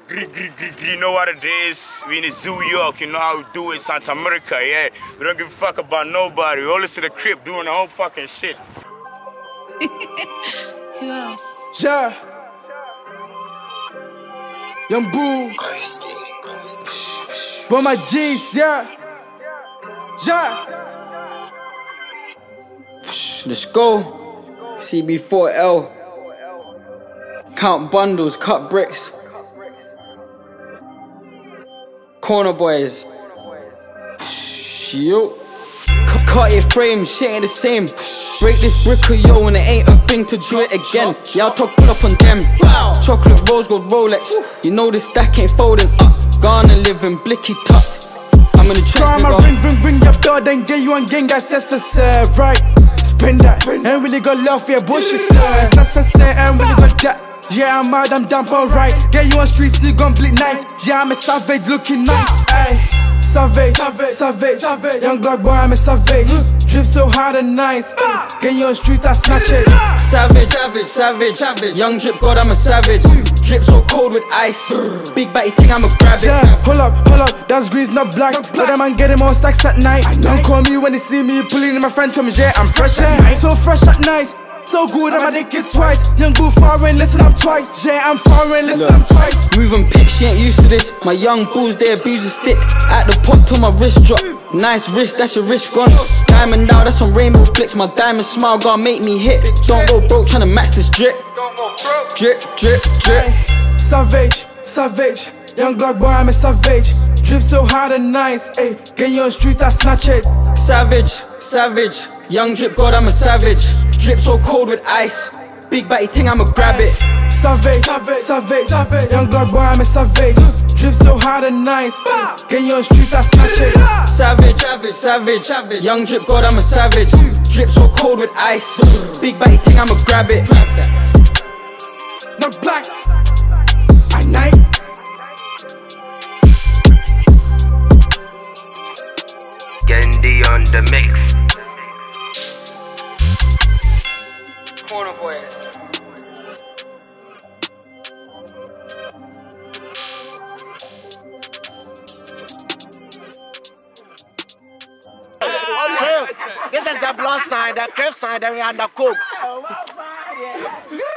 You know what it is? We in New York, you know how we do it, Santa America, yeah. We don't give a fuck about nobody. We always to the crib doing our own fucking shit. Who else? Yeah. Young Boo. With my G's, yeah. Yeah. Let's go. CB4L. Count bundles, cut bricks. Corner boys. Yo. Cut your frame, shit ain't the same. Break this brick or yo, and it ain't a thing to do it again. Yeah, I'll talk pull up on them. Chocolate rose gold Rolex. You know this stack ain't folding up. Gonna live in blicky tucked. I'm in the tracks, nigga. Ring your door, then get you on gang, that's right. Spend that, ain't really got love for your bullshit, sir. Ain't really got that. Yeah, I'm mad, I'm dumb, alright. Get you on streets, you gon' bleed nice. Yeah, I'm a savage, looking nice. Ayy, savage. Young black boy, I'm a savage. Drip so hard and nice. Get you on streets, I snatch it. Savage. Young drip god, I'm a savage. Drip so cold with ice. Big batty thing, I'ma grab it. Yeah, hold up, that's grease, not black. Let them man get them on stacks at night. Don't call me when they see me pulling in my phantoms. Yeah, I'm fresh at night. So fresh at night. So good, I'm addicted twice. Young boo foreign, listen, I'm twice. Yeah, I'm foreign, listen, I'm twice. Moving pick, she ain't used to this. My young bulls, they abuse the stick. At the pot till my wrist drop. Nice wrist, that's your wrist gone. Diamond out, that's on rainbow flicks. My diamond smile gonna make me hit. Don't go broke tryna match this drip. Drip. Savage. Young black boy, I'm a savage. Drip so hard and nice. Ayy, get you on street, I snatch it. Savage. Young drip god, I'm a savage. Drip so cold with ice. Big batty thing, I'ma grab it. Savage. Young black boy, I'm a savage. Drip so hard and nice. Get you on street, I snatch it. Savage. Young drip god, I'm a savage. Drip so cold with ice. Big batty thing, I'ma grab it. Knock blacks at night. Gendy on the mix. Corner boy. This is the blood sign, the crib sign, and the cook.